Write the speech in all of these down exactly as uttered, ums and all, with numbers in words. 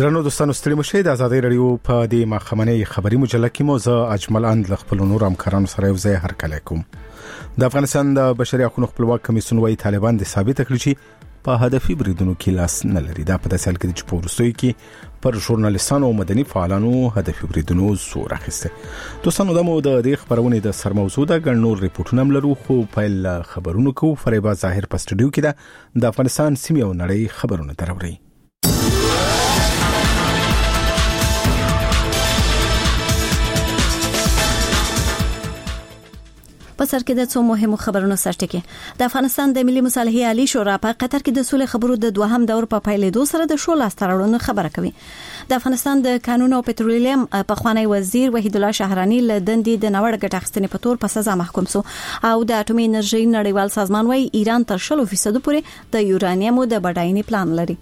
درنو دوستانو ستړي مشه د ازادي رادیو په دې مخمنه خبري مجله کې مو زه اجمل اند خپل نور همکارانو سره یو ځای هر کله کوم. د افغانستان د بشري حقوقو خپلواک کمیسیون وايي طالبان د ثابت کړی چې په هدفي بریدونو کې لاس نه لري. دا په داسې حال کې چې په وروستیو کې پر ژورنالیستانو او مدني فعالانو هدفي بریدونو زور اخیسته. دوستانو د مو د دې خبرونه د سرموضوع د ګڼ نور ریپورتونه ملرو خو په خبرونو کې فریبا ظاهر په سټډیو کې ده د افغانستان سیمه او نړۍ خبرونه دروري. په سر کې د څو مهمو خبرونو سرټ کې د افغانستان د ملي مصالحې عالی شورا په قطر کې د سولې خبرو د دوهم دور په پیلېدو سره د شو لاس تړلو خبره کوي. د افغانستان د قانون او پټرولیم په خوانی وزیر وحید الله شهرانی له دندې د نوړ ګټ اخیستنې په تور په سزا محکوم سو او د اټومي انرژي نړیوال سازمان وايي ایران تر شل فیصد پورې د یورانیم د بډاینې پلان لري.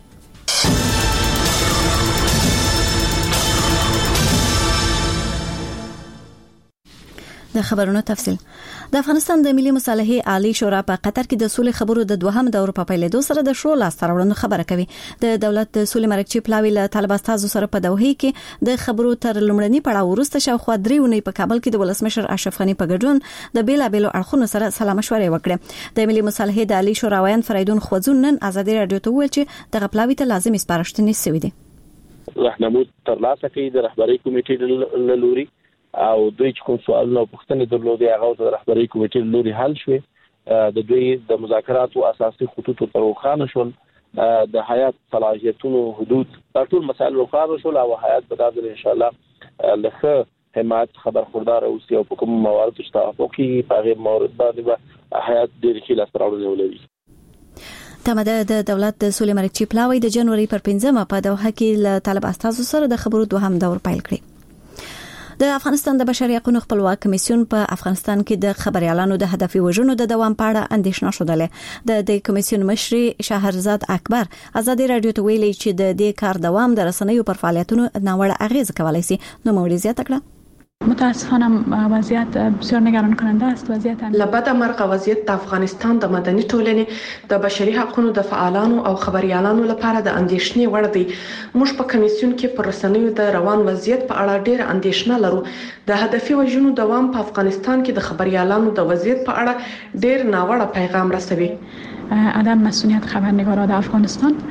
د خبرونو تفصیل. د افغانستان د ملي مصالحې عالی شورا په قطر کې د سولې خبرو د دوهم دور په پیلېدو سره د شو لاس تړلو خبره کوي. د دولت د سولې مرکزی پلاوی له طالب استادو سره په دوحه کې د خبرو تر لمړني پړاو وروسته شاوخوا درې ونې په کابل کې د ولسمشر اشرف غنی په ګډون د بیلابېلو اړخونو سره سلا مشورې وکړه. د ملي مصالحې د عالی شورا ویان فریدون خوځون نن ازادي رادیو ته ویل چې د پلاوی ته لازمي سپارښتنې سوي دي. راهنمود تر لاسه کوي د رهبری کمیټې له لوري او دوی چې کوم سوالونه پوښتنې درلودې هغه د رهبری کمیټې لوري حل شوې. د دوی د مذاکراتو اساسي خطوط تر روښانه شول، د حیات صلاحیتونو حدود ټول مسایل روښانه شول او حیات به د ان شاء الله لکه حمایت خبرخوردار اوسي او په کوم موارد چې توافقي په غیر موارد باندې به حیات ډېر ښه لاس راوړل ولري. تمه د دولت د سولې مرکزی پلاوی د جنوري پر پنځمه په دوحه کې له طالب استادو سره د خبرو دوهم دور پیل کړی. د افغانستان د بشري حقوقو خپلواک کمیسیون په افغانستان کې د خبريالانو د هدفي وژنو د دوام په اړه اندېښنه شوه. د دې کمیسیون مشر شهرزاد اکبر ازادي رادیو ته ویلي چې د دې کار دوام د رسنیو پر فعالیتونو ناوړه اغیز کولای شي. نو موري زیاته کړه. متاسفانه وضعیت بسیار نگران کننده است. وضعیت لبد مرغ وضعیت د افغانستان د مدني ټولنې د بشري حقوقو د فعالانو او خبريالانو لپاره د اندېښنې وړ دی. موږ په کمیسیون کې پر رسنیو د روان وضعیت په اړه ډېر اندېښنه لرو. د هدفي وژنو دوام په افغانستان کې د خبريالانو د وضعیت په اړه ډېر ناوړه پیغام رسوي. عدم مسئولیت خبرنگاران د افغانستان.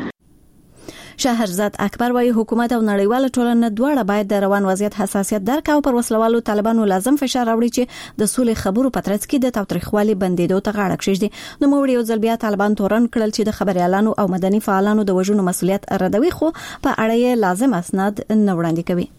شهرزاد اکبر وايي حکومت او نړیواله ټولنه دواړه باید د روان وضعیت حساسیت درک او پر وسلوالو طالبانو لازم فشار راوړي چې د سولې خبرو په ترڅ کې د تاوتریخوالي بندیدو ته غاړه کېږدي. نو موږ یو ځل بیا طالبان تورن کړل چې د خبريالانو او مدني فعالانو د وژنو مسؤلیت ردوي خو په اړه یې لازم اسناد نه وړاندې کوي.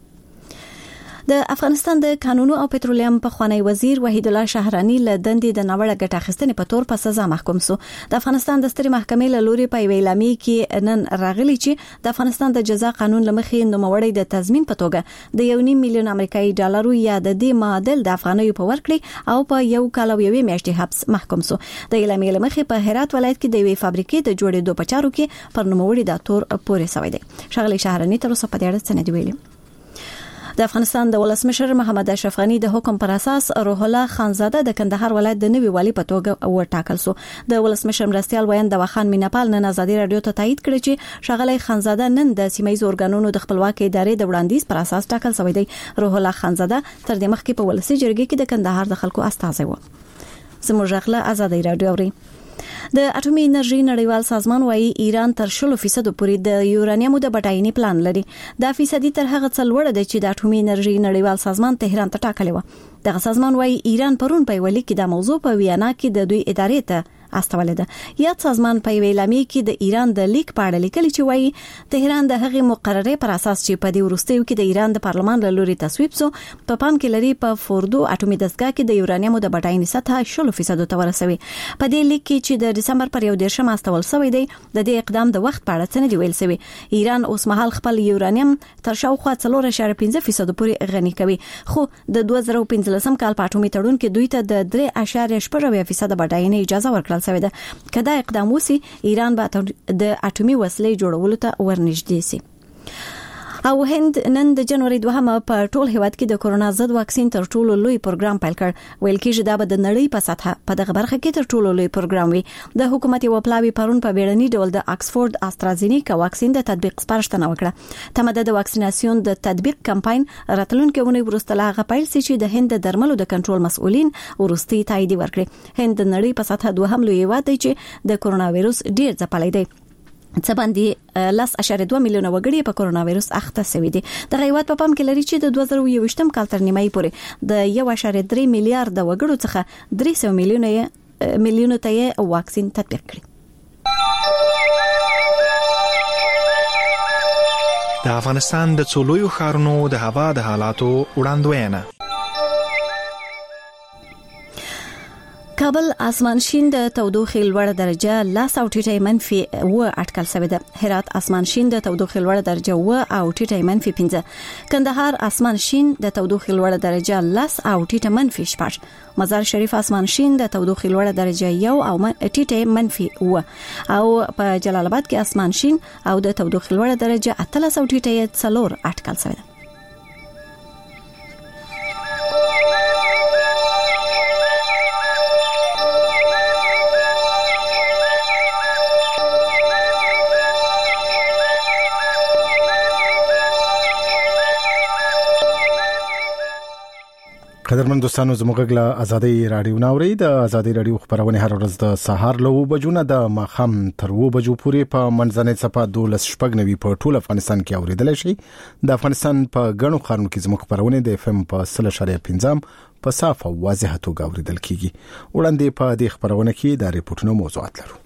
د افغانستان د قانون او پټرولیم په خوانی وزیر وحید الله شهرانی له دندې د نوړه ګټه اخیستنې په تور په سزا محکوم سو. د افغانستان د ستري محکمې له لوري په ویلامي کې نن راغلی چې د افغانستان د جزا قانون لمخې نوموړی د تضمین په توګه د یو نیم میلیون امریکایي ډالرو یا د دې معادل د افغانیو په ورکړي او په یو کال او یوې میاشتې حبس محکوم سو. د ویلامي لمخې په هرات ولایت کې د یوې فابریکې د جوړېدو په چارو کې پر نوموړی د تور پورې سوی دی. شغله شهرانی تر اوسه په دې اړه څه نه دی ویلي. د افغانستان د ولسمشر محمد اشرف غنی د حکم پر اساس روح الله خانزاده د کندهار ولایت د نوي والی په توګه وټاکل سو. د ولسمشر مرستيال ویاند وخان میناپال نن ازادي رادیو ته تایید کړی چې شغله خانزاده نن د سیمایي اورګانونو د خپلواک ادارې د وړاندیز پر اساس ټاکل شوی دی. روح الله خانزاده تر دې مخکې په ولسی جرګې کې د کندهار د خلکو استازی و. زموږ غله ازادي رادیو اوري. د اټومي انرژي نړیوال سازمان وايي ایران تر شل فیصد پورې د یورانیم د بډاینې پلان لري. دا فیصدي تر هغه څه لوړ دی چې د اټومي انرژي نړیوال سازمان تهران ته ټاکلی و. دغه سازمان وايي ایران پرون په ویلي کې د موضوع په ویانا کې د دوی ادارې ته استولې ده. یاد سازمان په ویلامي کې د ایران د لیک په اړه لیکلي چې وايي تهران د هغې مقررې پر اساس چې په دې وروستیو کې د ایران د پارلمان له لوري تصویب سو په پام کې لري په فوردو اټومي دستګاه کې د یورانیم د بډاینې سطح شل فیصد ته ورسوي. په دې لیک کې چې د دسمبر پر یو دیرشم استول شوی دی د دې اقدام د وخت په اړه څه نه دی ویل شوی. ایران اوس مهال خپل یورانیم تر شاوخوا څلور اعشاریه پنځه فیصد پورې غني کوي خو د دوه زره پنځلسم کال په اټومي تړون کې دوی ته د درې اعشاریه شپږ فیصد بډاینې اجازه ورکړل شوې ده. کدا اقدام وسی ایران به د اټومي وسلې جوړولو ته ورنږدې شي. او هند نن د جنوري دوهمه په ټول هیواد کې د کورونا ضد واکسین تر ټولو لوی پروګرام پیل کړ. ویل کېږي دا به د نړۍ په سطحه په دغه برخه کې تر ټولو لوی پروګرام وي. د حکومت یو پلاوی پرون په بیړني ډول د اکسفورد استرازینیکا واکسین د تطبیق سپارښتنه وکړه. تمه د واکسیناسیون د تطبیق کمپاین راتلونکي ونې وروسته لا غپایل سي چې د هند د درملو د کنټرول مسؤلین ورستي تایید ورکړي. هند د نړۍ په سطحه دوهم لوی هیواد دی چې د کورونا وایروس ډیر ځپلی دی. څه باندې لاس اشاره دوه میلیونه وګړي په کورونا وایروس اخته شوي دي. د غیوات په پام کې لري چې د دوه زره یوویشتم کال تر نیمایي پورې د یو اشاره درې میلیارډ وګړو څخه درې سوه میلیونه میلیونه ته واکسین تطبیق کړي. د افغانستان د څولویو ښارونو د هوا د حالاتو وړاندوینه. کابل اسمان شین د تودوخې لوړه درجه لاس او ټیټه منفي و اټکل شوی ده. هرات اسمان شین د تودوخې لوړه درجه و او ټیټه منفي پنځه. کندهار اسمان شین د تودوخې لوړه درجه لاس او ټیټه منفي شپږ. مزار شریف اسمان شین د تودوخې لوړه درجه یو او ټیټه منفي و. او په جلال آباد کې اسمان شین او د تودوخې لوړه درجه اتلس او ټیټه څلور اټکل شوی ده. قدرمن دوستانو زموږ غلا ازادي رادیو ناوري د ازادي رادیو خبرونه هر ورځ د سهار له بجو نه د ماخام تر و بجو پورې په منځنۍ صفه دولس شپږ نوي په ټول افغانستان کې اوریدل شي. د افغانستان په غنو خارونو کې زموږ خبرونه د اف ام په صفر اشاریه پنځه په صافه واضحه توګه اوریدل کیږي. وړاندې په دې خبرونه کې د ریپورتونو موضوعات لرو.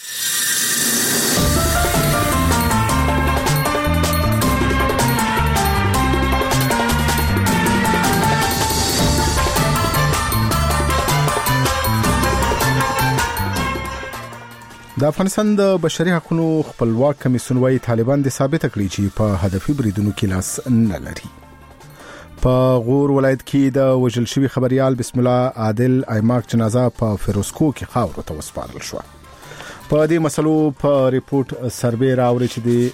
د افغانستان د بشري حقوقو خپلواک کمیسیون وايي طالبان د ثابت کړی چې په هدفي بریدونو کې لاس نه لري. په غور ولایت کې د وژل شوی خبريال بسم الله عادل ایماک جنازه په فیروزکو کې خاور ته وسپارل شو. په دې مسلو په ریپورت سروې راوړي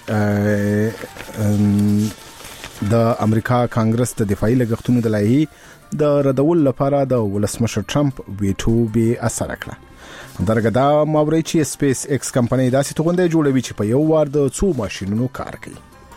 چې د امریکا کانګرس د دفاعي لګښتونو د لایحې د ردول لپاره د ولسمشر ټرمپ ویټو به اثر کړ. درګه دا ماوري چې سپیس ایکس کمپنۍ داسې توغندې جوړوي چې په یو وار د څو ماشينونو کار کوي.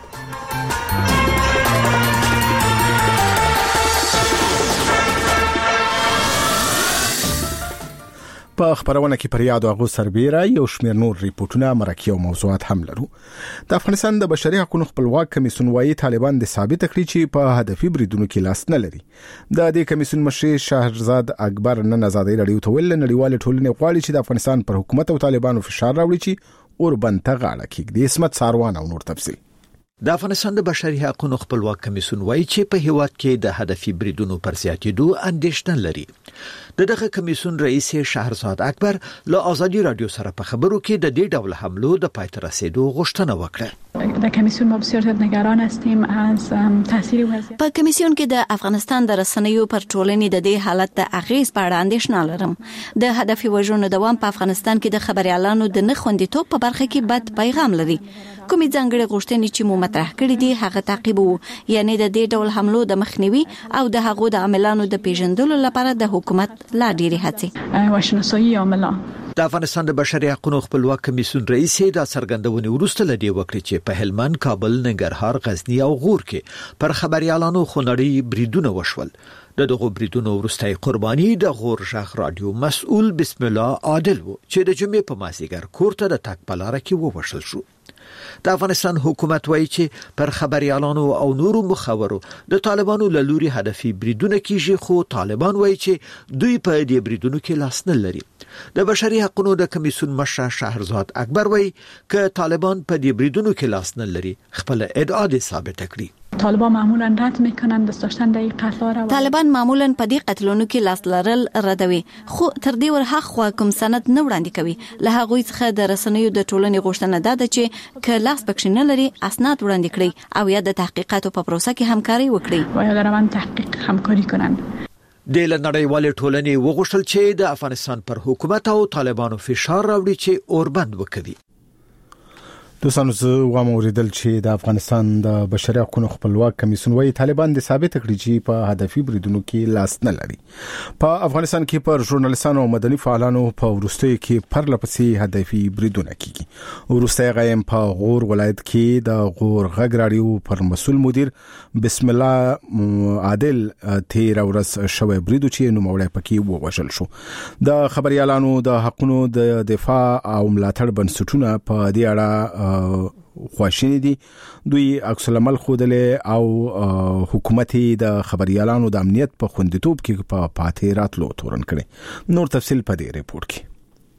په خبرونه کې پر یاد او سربېره یو شمېر نور ریپورتونه مرکه او موضوعات هم لرو. د افغانستان د بشري حقوقو خپلواک کمیسیون وايي طالبان د ثابت کړی چې په هدفي بریدونو کې لاس نه لري. د دې کمیسیون مشر شهرزاد اکبر نن ازادي رادیو ته ویل نړیوال ټولنې غواړي چې د افغانستان پر حکومت او طالبانو فشار راوړي چې اوربند ته غاړه کېږدي. اسمت ساروان او نور تفصیل. د افغانستان د بشري حقوقو خپلواک کمیسیون وایي چې په هیواد کې د هدفي بریدونو پر زیاتېدو اندېښنه لري. دغه کمیسیون رئیس شهرزاد اکبر له ازادي رادیو سره په خبرو کې د دې ډول حملو د پای ته رسیدو غوښتنه وکړه. در کمیسیون ما بسیار زیاد نگران هستیم از تاثیر وضعیت. په کمیسیون کې د افغانستان د رسنیو پر ټولنې د دې حالت د اغیز په اړه اندېښنه لرم. د هدفي وژنو دوام په افغانستان کې د خبريالانو د نه خوندیتوب په برخه کې بد پیغام لري. کومې ځانګړې غوښتنې چې مو مطرح کړې دي هغه تعقیب وو، یعنی د دې ډول حملو د مخنیوي او د هغو د عاملانو د پیژندلو لپاره د حکومت لا ډېری هڅې. واشناسایی عاملان د افغانستان د بشري حقوقو خپلواک کمیسیون رئیس د څرګندونې وروسته لدی وکړي چې په هلمند، کابل، ننګرهار، غزنی او غور کې پر خبريالانو خونړی بریدونه وشول. د دغه بریدونو وروستۍ قرباني د غور ژغ رادیو مسؤل بسم الله عادل و چې د جمعې په مازیګر کور ته د تک پلاره کې ووشل شو. د افغانستان حکومت وایي چې پر خبريالانو او نورو مخاورو د طالبانو له لوري هدفي بریدونه کیږي، خو طالبان وایي چې دوی په دې بریدونو کې لاس نه لري. د بشري حقوقو د کمیسیون مشر شهرزاد اکبر وایي چې طالبان په دې بریدونو کې لاس نه لري، خپل ادعا دې ثابت کړي. طالبان معمولا رد میکنن دست داشتن در این قتل را. طالبان معمولا په دې قتلونو کې لاس لرل ردوي، خو تر دې ور حق کوم سند نه وړاندې کوي. له هغه څخه د رسنیو د ټولنې غوښتنه ده چې ک لاس پکښ نه لري اسناد وړاندې کړي او یا د تحقیقاتو په پروسه کې همکاري وکړي و یا در روند تحقیق همکاری کنند. د نړیوال ټولنې وغوښتل چې د افغانستان پر حکومت او طالبانو فشار راوړي چې اوربند وکړي. دوستانو زه وایم اوریدل چې د افغانستان د بشري حقوقو خپلواک کمیسیون وايي طالبان د ثابت کړي چې په هدفي بریدونو کې لاس نه لري. په افغانستان کې پر ژورنالیستانو او مدني فعالانو په وروستیو کې پرلپسې هدفي بریدونه کیږي. وروستي غیم په غور ولایت کې د غور غږ رادیو پر مسؤل مدیر بسم الله عادل تیر ورځ شوی بریدو چې نوموړی پکې ووژل شو. د خبريالانو د حقوقو د دفاع او ملاتړ بنسټونه په دې اړه خواشینی دي. دوی عکس العمل خودله او حکومت د خبريالانو د امنیت په خوندیتوب کې په پاتې راتلو تورن کړي. نور تفصيل په دې ریپورت کې.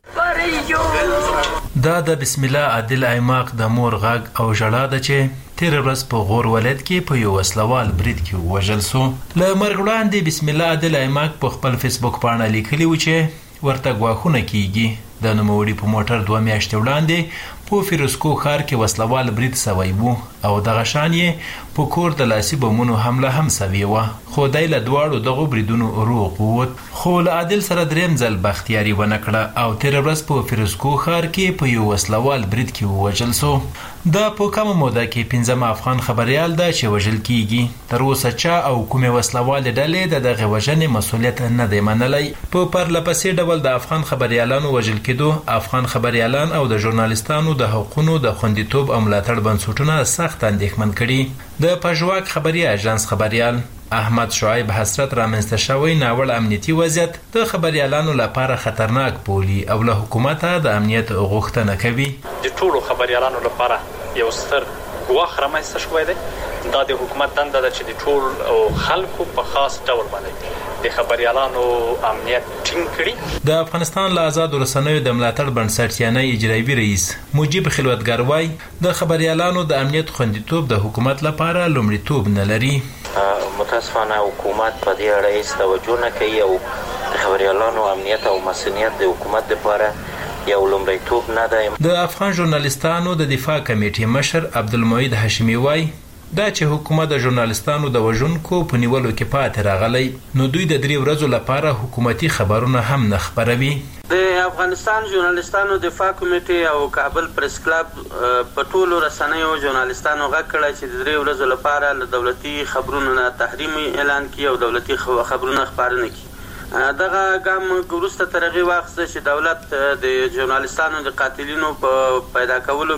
دا د بسم الله عادل ایماق د مور غږ او ژړا ده چې تیر ورځ په غور ولایت کې په یو وسلوال برید کې وژل شو. له مرګ وړاندې بسم الله عادل ایماق په خپل فیسبوک باندې لیکلی و چې ورته غواخونه کیږي. د نوموړي په موټر دوه میاشتې وړاندې په فیروزکو ښار کې وسلوال برید سوی وو او دغه شان یې په کور د لاسي بمونو حمله هم سوی وه. خو دی له دواړو دغو بریدونو روغ ووت. خو له عادل سره دریم ځل بختیاري ونه کړه او تېره ورځ په فیروزکو ښار کې په یو وسلوال برید کې ووژل سو. دا په کومه موده کې پنځم افغان خبریال ده چې وژل کیږي. تر اوسه چا او کومې وسلوالې ډلې د دغې وژنې مسؤلیت نه دی منلی. په پرلپسې ډول د افغان خبریالانو وژل کېدو افغان خبریالان او د ژورنالیستانو د حقوقو د خوندیتوب او ملاتړ بنسټونه سخت اندېښمن کړي. د پژواک خبري اژانس خبریال احمد شعیب حسرت رامنځته شوی ناوړ امنیتي وضعیت د خبریالانو لپاره خطرناک بولي او له حکومته د امنیت غوښتنه کوي. د ټولو خبریالانو لپاره یو ستر ګواښ رامنځته شوی دی. دا د حکومت دنده ده چې د ټول خلکو په خاص ډول باندې د خبریالانو امنیت ټینګ کړي. د افغانستان له آزاد رسنیو د ملاتړ بنسټ یعنی اجرایي رئیس مجيب خلوتګر وایي د خبریالانو د امنیت خوندیتوب د حکومت لپاره لومړیتوب نه لري. متاسفانه حکومت په دې اړه هیڅ توجه نه کوي او د خبریالانو امنیت او مسؤلیت د حکومت لپاره یو لومړیتوب نه دی. د افغان ژورنالیستانو د دفاع کمیټې مشر عبدالمعید هاشمي وایي دا چې حکومت د ژورنالیستانو د وژونکو په نیولو کې پاتې راغلی نو دوی د درې ورځو لپاره حکومتي خبرونه هم نه خپروي. د افغانستان ژورنالیستانو دفاع کمیټې او کابل پریس کلب په ټولو رسنیو ژورنالیستانو غږ کړی چې د درې ورځو لپاره له دولتي خبرونو نه تحریم اعلان کړي او دولتي خبرونه خپاره نه کړي. دغه ګام وروسته تر هغې واخیسته چې دولت د ژورنالیستانو د قاتلینو په پیدا کولو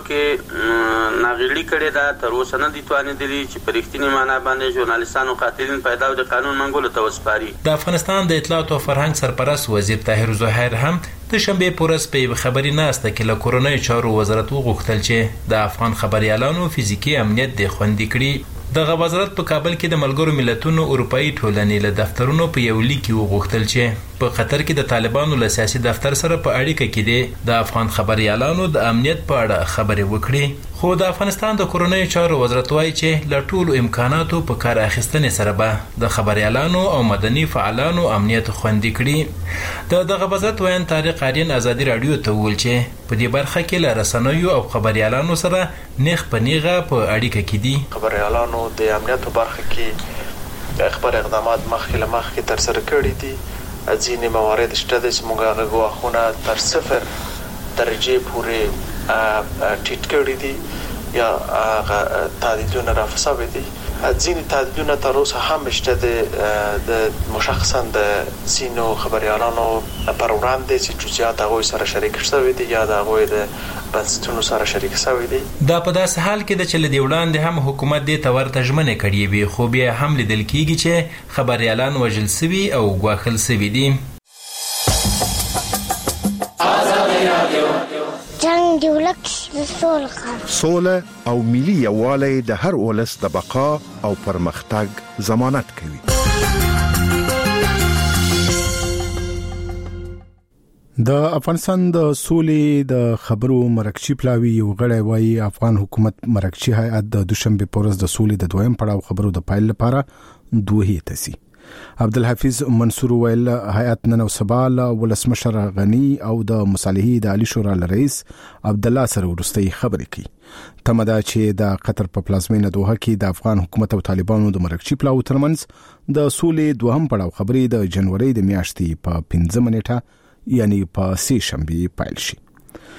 کې ناغېړي کړې ده. تر اوسه نه دي توانېدلي چې په رښتینې معنا باندې ژورنالیستانو قاتلین پیدا او د قانون منګولو ته وسپاري. د افغانستان د اطلاعات او فرهنګ سرپرست وزیر طاهر ظاهر هم د شنبې په ورځ په یوه خبري ناسته کې له کورنیو چارو وزارت وغوښتل چې د افغان خبریالانو فزیکي امنیت دې خوندي کړي. دغه وزارت په کابل کې د ملګرو ملتونو اروپאי ټولنې له دفترونو په یو لیک وغوښتل چې په قطر کې د طالبانو له سیاسي دفتر سره په اړیکه کې دي د افغان خبریالانو د امنیت په اړه خبرې وکړي. خو د افغانستان د کورنیو چارو وزارت وایي چې له ټولو امکاناتو په کار اخیستنې سره به د خبریالانو او مدني فعالانو امنیت خوندي کړي. د دغه وزارت ویان طارق آرین ازادي رادیو ته وویل چې په دې برخه کې له رسنیو او خبریالانو سره نیغ په نیغه په اړیکه کې دي. خبریالانو د امنیت په برخه کې د خبر اقدامات مخکې له مخکې تر سره کړي دي. ځینې موارد شته چې موږ هغه ګواښونه تر صفر درجې پورې ټیټ کړي دي یا هغه تعدیلونه رافضه دي. ځینې تعدیلونه تر اوسه هم شته د مشخصا د ځینو خبریالانو پر وړاندې چې جزئیات هغوی سره شریک شوي دي یا د هغوی د بنسټونو سره شریک شوي دي. دا په داسې حال کې ده چې له دې وړاندې هم حکومت دې ته ورته ژمنې کړې وي خو بیا هم لیدل کېږي چې خبریالان وژل سوي او ګواښل سوي دي. جنگ دی ولک د سوله کار سوله او ملي یووالی د هر ولس د بقا او پرمختګ ضمانت کوي. د افغانستان د سولې د خبرو مرکچی پلاوی یو غړی وایي افغان حکومت مرکچی هیئت د دوشنبه په ورځ د سولې د دویم پړاو خبرو د پایل لپاره دوه تسی. عبدالحفیظ منصور ویل هیئت نن او سبا له ولسمشر غنی او د مصالحې د عالی شورا رئیس عبد الله سره ورستۍ خبرې کوي. تمدا چې د قطر په پلازمینه دوحه کې د افغان حکومت او طالبانو د مرکچی پلاو ترمنځ د سولې دوهم پړاو خبرې د جنوري د میاشتې په پنځمه نیټه یعنی په سه شنبه پیل شي.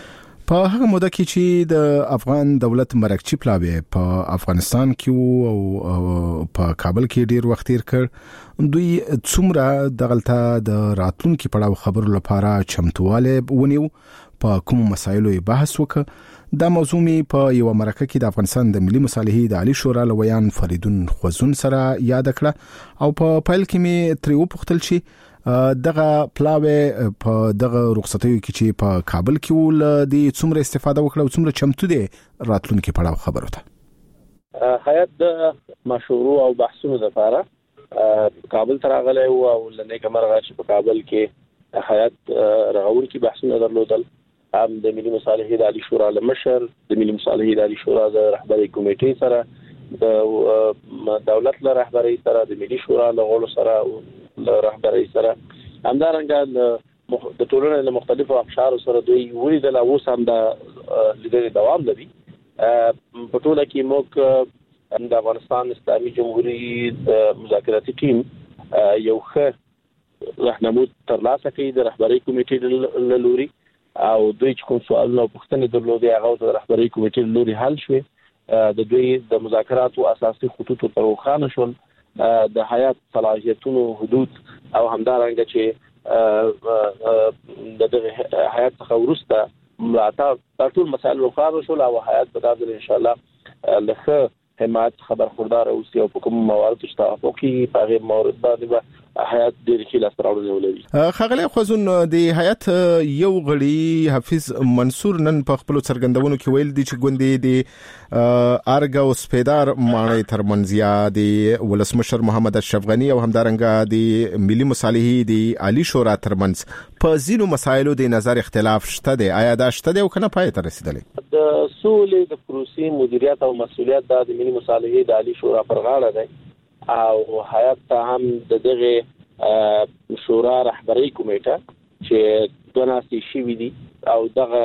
په هغه موده کې چې د افغان دولت مرکچی پلاوی په افغانستان کې او په کابل کې ډیر وخت تیر کړ، دوی څومره دغلطه د راتلونکو پړاو خبرو لپاره چمتواله ونیو، په کوم مسایلو بحث وکړ. دا موضوع می په یو مرکه کې د افغانستان د ملي مصالحې د عالی شورا لویان فریدون خوزون سره یاد کړه او په پایل کې می تریو پختل شي دغه پلاوی په دغه رخصتیو کې چې په کابل کې ول د څومره استفاده وکړه او څومره چمتو دي راتلونکو پړاو خبرو ته. حیات د مشورو او بحثونو لپاره کابل ته راغلی او لنې کمرغه چې په کابل کې حیات رغون کې بحثونه درلودل. هم د ملي مصالحې د عالی شورا لمشر، د ملي مصالحې د عالی شورا د رهبری کمیټې سره، د دولت له رهبری سره، د ملي شورا له غړو سره له رهبری سره، همدارنګه د ټولنې له مختلفو اقشارو سره دوی ولیدل او اوس هم د لیدلې دوام لري. په ټوله کې موږ د افغانستان اسلامي جمهوریت مذاکراتي ټیم یو ښه راهنمود ترلاسه کړي د رهبری کمیټې له لوري او دوی چې کوم سوالونه او پوښتنې درلودې هغه د رهبری کمیټې له لوري حل شوې. د دوی د مذاکراتو اساسي خطوط پر روښانه شول، د حیات صلاحیتونو حدود او همدارنګه چې د دغه حیات څخه وروسته ملاتړ ټول مسایل روښانه شول او حیات په دغه ان شاء الله لخه حمایت خبر خوردار اوسي او په کوم موارد چې توافقي په غیر موارد باندې حیات ډیر کې لاس راوړل ولري. خغلی خوزون د حیات یو غړي حافظ منصور نن په خپل څرګندونو کې ویل دي چې ګوندې د ارګ او سپیدار مانې ترمنځیا د ولسمشر محمد اشرف غنی او همدارنګه د ملي مصالحې د عالی شورا ترمنځ په ځینو مسایلو د نظر اختلاف شته دی. آیا دا شته دی او کنه پای ته رسیدلی؟ د سولې د پروسې مدیریت او مسؤلیت د ملي مصالحې د عالی شورا پر غاړه دی او حیات ته هم د دغه شورا رهبری کمیټه چې دوناسي شوی دي او دغه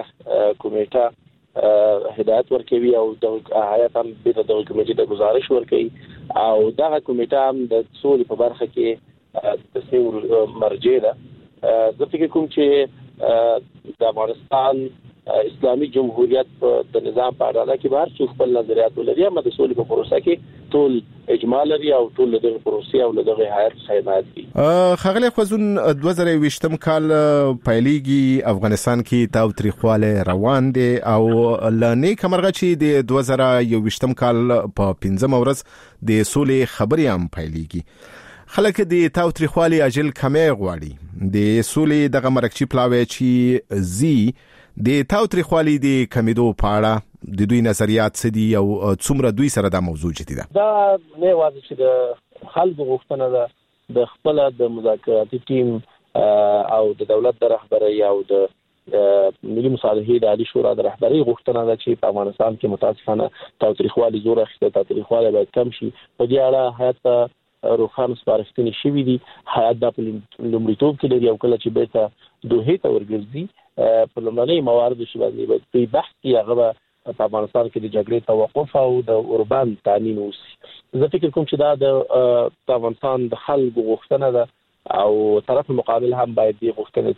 کمیټه هدایت ورکوي او د حیات هم د دغه کمیټې د گزارش ورکوي او دغه کمیټه هم د سولې په برخه کې تصمیم مرجع ده. زه فکر کوم چې د افغانستان اسلامي جمهوریت د نظام په اړه کې بهر څو خپل نظریات ولري، اما د سولې په پروسه کې ټول اجماع لري او ټول د پروسې او دغه حیات خدمات دي. خغلی خوزون دوه زره ویشتم کال پایلیږي افغانستان کې تاو تاریخواله روان دي او لنې کمرغه چې د دوه زره یوویشتم کال په پنځم ورځ د سولې خبرې هم پایلیږي. خلک د تاو تاریخواله اجل کمې غواړي. د سولې دغه مرکچی پلاوی چې زی د تاو تاریخواله د کمیدو پاړه د دوی نظریات څه دي او څومره دوی سره دا موضوع جدي ده؟ دا نه واضح چې د خلکو غوښتنه ده د خپل د مذاکراتي ټیم او د دولت د رهبری او د ملي مصالحې د عالی شورا د رهبری غوښتنه ده چې په افغانستان کې متاسفانه تاو تاریخواله زور اخیسته، تاو تاریخواله باید کم شي. په دې اړه حیات روخان سپارښتنې شوې دي. حیات د لومړیتوب کې لري او کله چې بیرته دوه ته ورګرځي په لومړنۍ موارد شي باندې به بحث کې هغه په افغانستان کې د جګړې توقف او د اوربان تامین وسی. زه فکر کوم چې دا د افغانستان د خلکو غوښتنه ده او طرف مقابل هم باید دې غوښتنې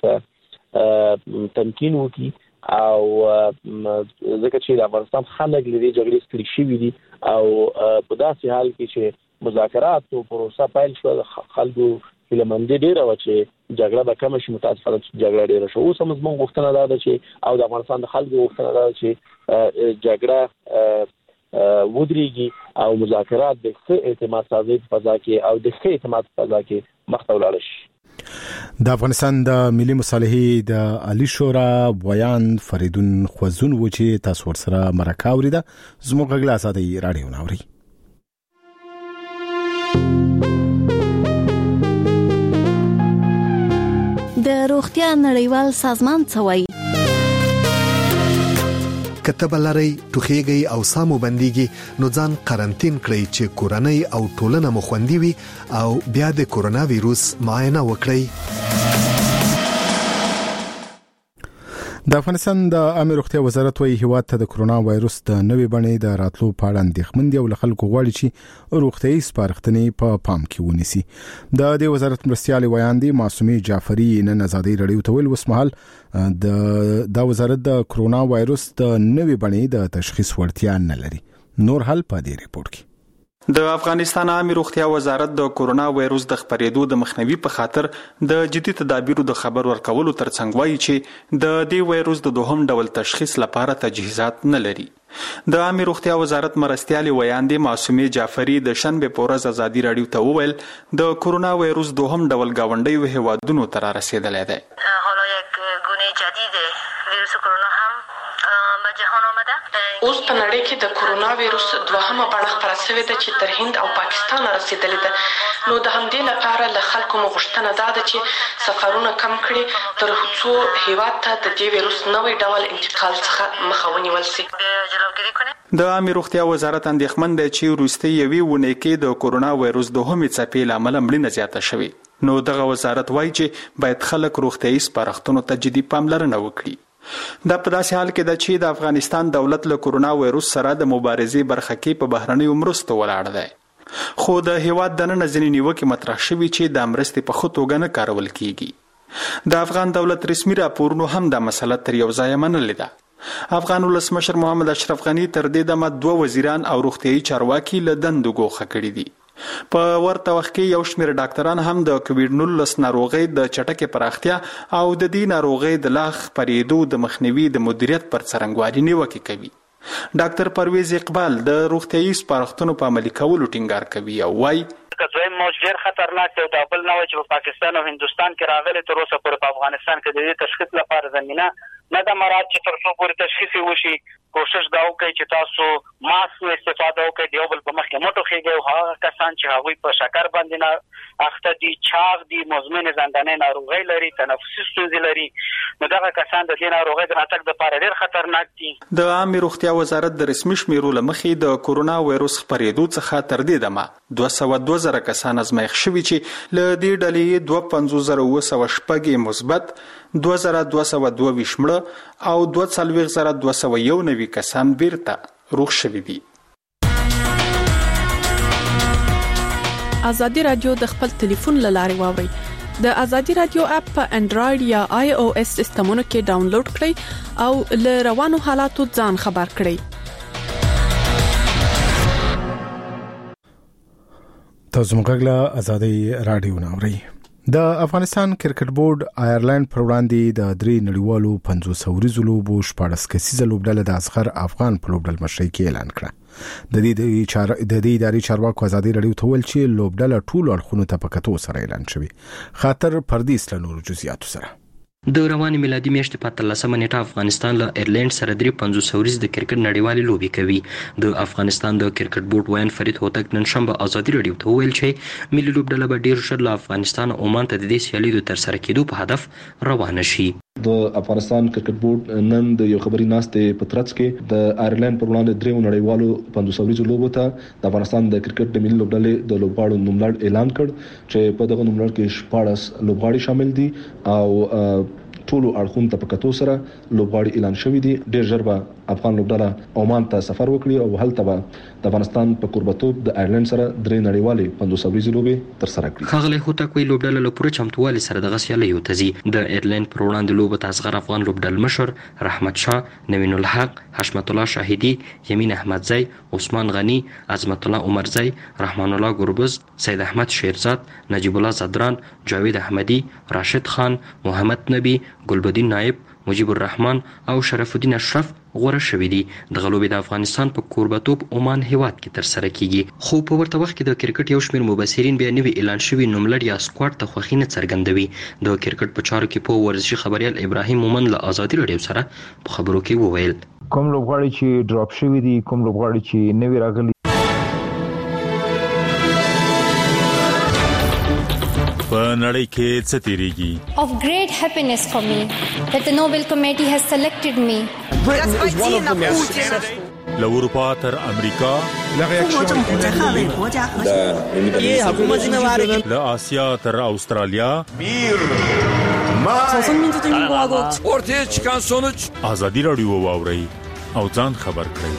ته تمکین وکړي او ځکه چې د افغانستان خلک لري جګړې ستړي شوي دي او په داسې حال کې چې مذاکرات او پروسه پیل شو خلکو هیلمندې ډیره و چې جګړه به کم شي، متاسفانه جګړه ډیره شو. اوس هم زموږ غوښتنه ده چې او د افغانستان د خلکو غوښتنه ده چې جګړه ودرېږي او مذاکرات د ښه اعتماد سازي په فضا کې او د ښه اعتماد په فضا کې مخته ولاړ شي. د افغانستان د ملي مصالحې د عالی شورا ویان فریدون خوزون و چې تاسو ورسره مرکه اوریده. زموږ غږ له آزادۍ راډیو ناوري. د روغتیا نړیوال سازمان څه وایي؟ کتب لري ټوخیږي او سامو بنديږي نو ځان قرنټین کړئ چې کورونی او ټولنه مو خوندي وي او بیا د کورونا وایروس معاینه وکړئ. د افغانستان د عامه روغتیا وزارت وايي هیواد ته د کرونا وایروس د نوې بڼې د راتلو په اړه اندېښمن دي او له خلکو غواړي چې روغتیايي سپارښتنې په پام کې ونیسي. د دې وزارت مرستیال ویاندې معصومه جعفری نن آزادۍ رادیو ته ویل وسمحل د د وزارت د کرونا وایروس د نوې بڼې د تشخیص وړتیا نه لري. نور حل په دې ریپورت کې. د افغانستان عامه روغتیا وزارت د کرونا وایروس د خپرېدو د مخنیوي په خاطر د جدي تدابیرو د خبر ورکولو ترڅنګ وایي چې د دې وایروس د دوهم ډول تشخیص لپاره تجهیزات نه لري. د عامه روغتیا وزارت مرستیال ویاندې معصومه جعفری د شنبه په ورځ آزادۍ رادیو ته وویل د کرونا وایروس دوهم ډول گاونډي هیوادونو ته رسیدلی دی. حالا یک گونه جدید ویروس کرونا هم به جهان آمده. اوس په نړۍ کې د کرونا وایروس دوهمه بڼه خپره شوې ده چې تر هند او پاکستان رسیدلې ده. نو د همدې لپاره له خلکو مو غوښتنه ده چې سفرونه کم کړي تر څو هیواد ته د دې وایروس نوې ډول انتقال څخه مخه ونیول شي. د عامه روغتیا وزارت اندېښمن دی چې وروستۍ یوې اونۍ کې د کرونا وایروس دوهمې څپې له امله مړینه زیاته شوې. نو دغه وزارت وایي چې باید خلک روغتیايي سپارښتنو ته جدي پاملرنه وکړي. دا په داسې حال کې ده چې د افغانستان دولت له کرونا وایروس سره د مبارزې برخه کې په بهرنیو مرستو ولاړ دی. خو د هیواد دننه ځینې نیوکې مطرح شوي چې د مرستې په ښه توګه نه کارول کیږي. د افغان دولت رسمي راپورونو هم دا مسله تر یو ځایه منلې ده. افغان ولسمشر محمد اشرف غني تر دې دمه دوه وزیران او روغتیايي چارواکي له دندو ګوښه کړي دي. په ورته وخت کې یو شمېر ډاکټران هم د کووډ نولس ناروغۍ د چټکې پراختیا او د دې ناروغۍ د لا خپرېدو د مخنیوي د مدیریت پر څرنګوالي نیوکې کوي. ډاکټر پرویز اقبال د روغتیايي سپارښتنو په عملي کولو ټینګار کوي او وایي که دویم موج ډېر خطرناک دی او دا بل نه وای چې په پاکستان او هندوستان کې راغلی تر اوسه پورې په افغانستان کې د دې تشخیص لپاره زمینه نه ده مراعات چې تر څو پورې تشخیص وشي. کوشش دا وکړئ چې تاسو ماسک استفاده وکړئ، د یو بل په مخ کې موټو خېږئ او هغه کسان چې هغوی په شکر باندې نه اخته دي، چاغ دي، مزمن زندانې ناروغۍ لري، تنفسي ستونزې لري، نو دغه کسان د دې ناروغۍ د راتګ دپاره ډېر خطرناک دي. د عامې روغتیا وزارت د رسمي شمیرو له مخې د کرونا وایروس خپرېدو څخه تر دې دمه دوه سوه دوه زره کسان ازمایښت شوي چې له دې ډلې دوه پنځوس زره اوه سوه شپږ یې مثبت، دوه زره دوه سوه دوه ویشت مړه او دوه څلوېښت زره دوه سوه یو نوي کسان بیرته روغ شوي دي. ازادي رادیو د خپل ټلیفون له لارې واورئ. د ازادي رادیو اپ په انډراید یا آی او اس سیستمونو کې ډاونلوډ کړئ او له روانو حالاتو ځان خبر کړئ. تاسو موږ له ازادي رادیو ناوړئ. د افغانستان کرکټ بورډ آیرلند پر وړاندې د درې نړیوالو پنځوس ورځو لوبو شپاړس کسیزه لوبډله د اصغر افغان په لوبډل مشرۍ کې اعلان کړه. د دې چار د دې ادارې چارواکو ازادي رادیو ته ویل چې لوبډله ټول اړخونو ته په کتو سره اعلان شوی. خاطر پردیس له نورو جزئیاتو سره. د رواني میلادي میاشتې په اتلسمه نیټه افغانستان له ایرلند سره درې پنځوس ورځې د کرکټ نړیوالې لوبې کوي. د افغانستان د کرکټ بورډ وایان فرید هوتک نن شنبه ازادي رادیو ته ویل چې ملي لوبډله به ډېر ژر له افغانستان او عمان ته د دې سیالۍ د ترسره کېدو په هدف روانه شي. د افغانستان کرکټ بورډ نن د یو خبري ناستې په ترڅ کې د آیرلند پر وړاندې درې نړیوالو پنځوس ورځو لوبو ته د افغانستان د کرکټ د ملي لوبډلې د لوبغاړو نوملړ اعلان کړ چې په دغه نوملړ کې شپاړس لوبغاړي شامل دي او ټولو اړخونو ته په کتو سره لوبغاړي اعلان شوي دي. ډېر ژر به افغان لوبډله عمان ته سفر وکړي او هلته به د افغانستان په کوربتوب د آیرلند سره درې نړیوالې پنځوس ورځې لوبې ترسره کړي. ښاغلی هوتک وایي لوبډله له پوره چمتووالي سره دغه سیالیو ته ځي. د ایرلند پر وړاندې لوبو ته اصغر افغان لوبډل مشر رحمت شاه، نوین الحق، حشمت الله شاهدي، یمین احمدزی، عثمان غنی، عظمت الله عمرزی، رحمان الله ګربز، سید احمد شیرزاد، نجیب الله زدران، جاوید احمدی، راشد خان، محمد نبی، ګلبدین نایب، مجیب الرحمن او شرف الدین اشرف غوره شوي دي. دغه لوبې د افغانستان په کوربتوب عمان هیواد کې ترسره کیږي. خو په ورته وخت کې د کرکټ یو شمېر مبصرین بیا نوي اعلان شوي نوملړ یا سکواډ ته خوښي نه څرګندوي. د کرکټ په چارو کې په ورزشي خبريال ابراهیم مومن له ازادي رادیو سره په خبرو کې وویل کوم لوبغاړي چې ډراپ شوي دي، کوم لوبغاړي چې نوي راغلي. په نړۍ کې څه تیریږي؟ Of great happiness for me that the Nobel Committee has selected me. Britain is one of the most successful. له اروپا تر امریکا، له آسیا تر استرالیا، Sosun minti dinliyoruz. Ortaya çıkan sonuç Azadi Radio واورئ او ځان خبر کړئ.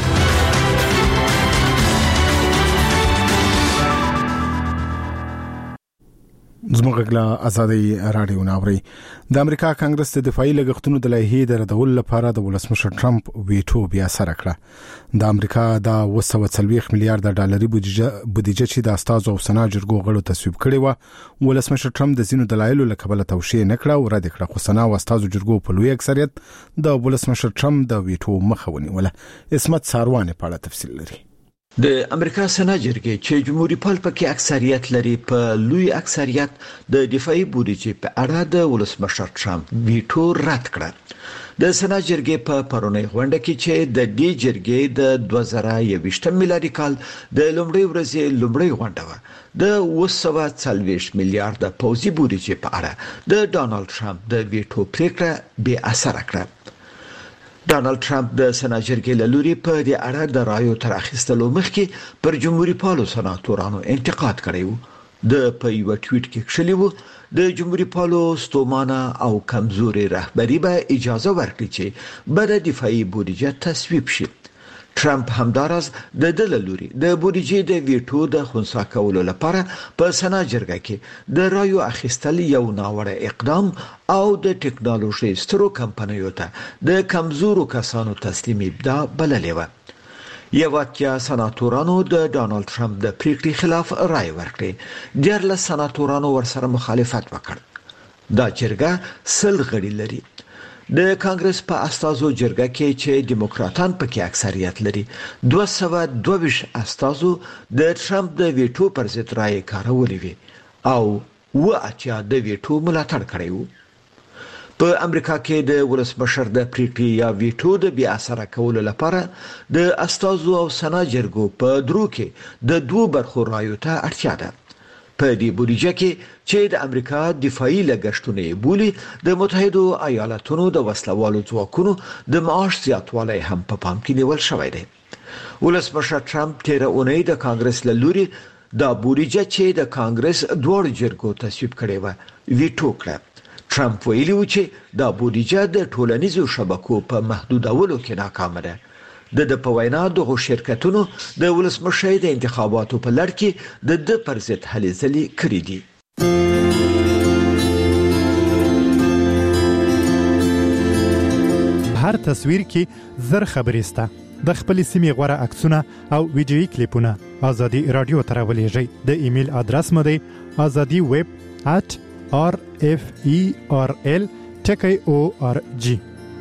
زموږ ازادي رادیو ناوړي د امریکا کانګرس د دفاعي لګښتونو د لایحې د ردول لپاره د ولسمشر ټرمپ ویټو بیا سره کړه. د امریکا د دوه سوه څلوېښت میلیارډ ډالري بودیجه بودیجه چې د استازو او سنا جرګو غړو تصویب کړي و ولسمشر ټرمپ د زینو دلایلو لکبله توشیح نکړه او رد کړه. خو سنا او استازو جرګو په لوی اکثریت د ولسمشر ټرمپ د ویټو مخه ونیوله. اسمت ساروان په اړه تفصیل لري. د امریکا سنا جرګې چې جمهوریت پال پکې اکثریت لري په لوی اکثریت د دفاعي بودیجې په اړه د ولسمشر ټرمپ ویټو رد کړ. د سنا جرګې په پرونی غونډه کې چې د دې جرګې د دوه زره یوویشتم میلادي کال د لومړۍ ورځې لومړۍ غونډه و د اوه سوه څلوېښت میلیارډ پوځي بودیجې په اړه د ډانلډ ټرمپ د ویټو پریکړه بې اثر کړه. ډانلډ ټرمپ د سنا جرګې له لوري په دې اړه د رایو تر اخیستلو مخکې پر جمهوریت پالو سناتورانو انتقاد کړی و. د په یو ټویټ کې کښلي و د جمهوریت پالو ستومانه او کمزوري رهبری به اجازه ورکړي چې بل دفاعي بودیجه تصویب شي. ټرمپ همدارس د دل لوري د بودیجې د ویټو د خنثی کولو لپاره په سنا جرګه کې د رایو اخیستل یو ناوړه اقدام او د ټکنالوژي سترو کمپنیو ته د کمزورو کسانو تسلیم ابدا بللې و. یو اتیا سناتورانو د ډانلډ ټرمپ د پریکړې خلاف رای ورکړي. دیارلس سناتورانو ورسره مخالفت وکړ. دا جرګه سل غړي لري. د کانګرس په استازو جرګه کې چې دیموکراتان پکې اکثریت لري دوه سوه دوه ویشت استازو د ټرمپ د ویټو پر ضد رائے کارولې وي او و اتیا د ویټو ملاتړ کړی و. په امریکا کې د ولسمشر د پریکړې یا ویټو د بیا اثر کولو لپاره د استازو او سنا جرګو په درو کې د دوه برخو رایو ته اړتیا ده. په دې بودیجه کې چې د امریکا دفاعي لګښتونه بولی د متحده ایالاتونو د وسلوالو ځواکونو د معاش زیاتوالی هم په پام کې نیول شوی دی. ولسمشر ټرمپ تیره اونۍ د کانګرس له لوري د بودیجه چې د کانګرس دوه جرګو تصویب کړي و ویټو کړه. ټرمپ ویلي و چې د بودیجه د ټولنیزو شبکو په محدودولو کې ناکام ده. د د په وینا دغه شرکتونو د ولسمشر د انتخاباتو په لړ کې د د پر ضد هلې ځلې کړې دي. هر تصویر کې زر خبرې سته. د خپل سیمې غوړه عکسونه او ویډیوي کلیپونه ازادي رادیو ته راولېږئ. د ایمیل ادرس مو دی azadi web at r f e r l ټکی او ار جی.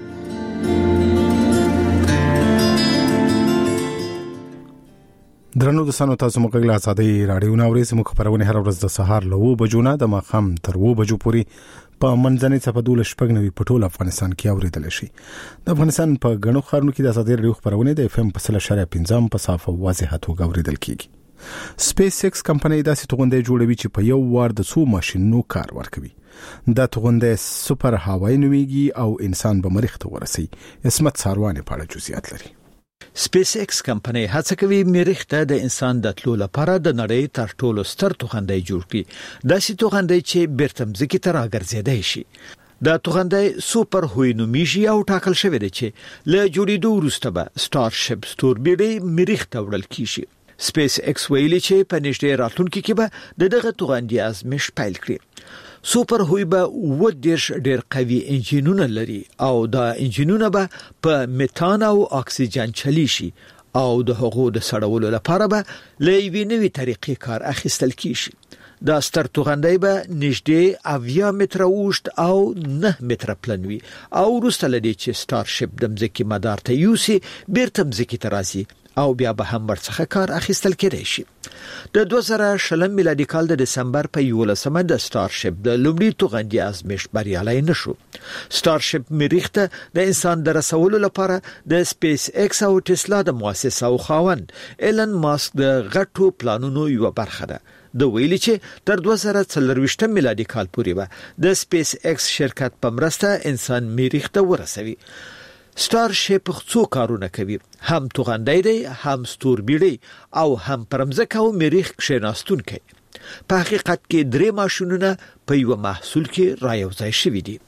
درنو دوستانو تاسو موږ له ازادي رادیو ناوړي زموږ خبرونه هر ورځ د سهار له وو بجو نه د ماخام تر وو بجو پورې په منځنۍ صفه دوله شپږ په ټول افغانستان کې اوریدل شي. د افغانستان په غنو خارونو کې د ازادي رادیو خبرونه د اف ام په سل شارع پنځم په صافه واضحه توګه اوریدل کیږي. سپیس ایکس کمپنۍ د ستوغندې جوړوي چې په یو وار د څو ماشينونو کار ورکوي. دا توغندې سپر هوایی نومیږي او انسان به مریخ ته ورسي. اسمت ساروان په اړه جزئیات لري. سپیس ایکس کمپنۍ هڅه کوي مریخ ته د انسان د تلو لپاره د نړۍ تر ټولو ستر توغندې جوړ کړي. دا سي توغندې چې بیرته مځکې ته راګرځېدای شي. دا توغندې سوپر هوینومیږي او ټاکل شوی دی چې له جوړېدو وروسته به ستار شپ ستوربیړۍ مریخ ته وړل کیږي. سپیس ایکس ویلي چې په نږدې راتلونکي کې به د دغه توغندې ازمېښت پیل کړي. سوپر هوی به و دیرش ډیر قوي انجینونه لري او دا انجینونه به په میتان او اکسیجن چلی شي او د هغو د سړولو لپاره به له یوې نوې طریقې کار اخیستل کیږي. دا ستر توغندۍ به نږدې اویا متره اوږد او نه متره پلن وي او وروسته له دې چې ستار شپ د مځکې مدار ته یوسي بیرته مځکې ته راځي او بیا به هم ورڅخه کار اخیستل کېدای شي. د دوه زره شلم میلادي کال د دسمبر په یولسمه د ستار شپ د لومړي توغندې ازمېښت بریالی نشو. ستار شپ مریخ ته د انسان د رسولو لپاره د سپیس ایکس او ټسلا د مؤسسه او خاوند ایلن ماسک د غټو پلانونو یو برخه ده. د ویلي چې تر دوه زره څلرویشتم میلادي کال پورې به د سپیس ایکس شرکت په مرسته انسان مریخ ته ورسوي. ستار شپ څو کارونه کوي، هم توغندۍ دی، هم ستوربیړۍ او هم پرمځکه او مریخ کښیناستونکی. په حقیقت کې درې ماشینونه په یو محصول کې رايوځای شوي دي.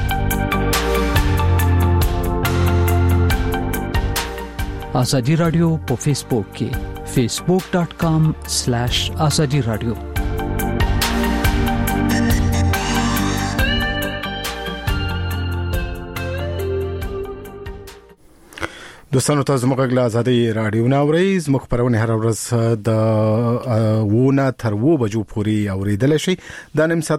ازادي رادیو په فیسبوک کې facebook dot com slash azadi radio. دوستانو تاسو موږ له ازادي رادیو ناوړی زموږ خبرونه هر ورځ د وونه تر و بجو پوري اوریدل شي. د نیم ساعت